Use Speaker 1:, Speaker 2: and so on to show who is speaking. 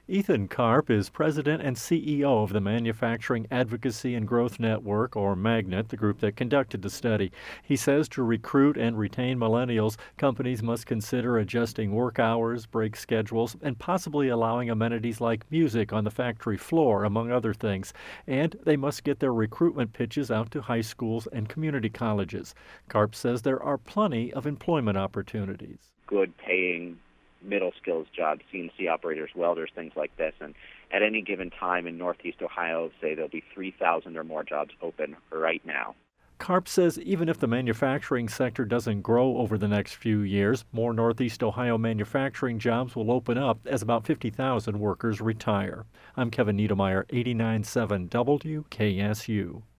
Speaker 1: Ethan Karp is president and CEO of the Manufacturing Advocacy and Growth Network, or Magnet, the group that conducted the study. He says to recruit and retain millennials, companies must consider adjusting work hours, break schedules, and possibly allowing amenities like music on the factory floor, among other things. And they must get their recruitment pitches out to high schools and community colleges. Karp says there are plenty of employment opportunities.
Speaker 2: Good paying middle skills jobs, CNC operators, welders, things like this. And at any given time in Northeast Ohio, say there'll be 3,000 or more jobs open right now.
Speaker 1: Karp says even if the manufacturing sector doesn't grow over the next few years, more Northeast Ohio manufacturing jobs will open up as about 50,000 workers retire. I'm Kevin Niedermeyer, 89.7 WKSU.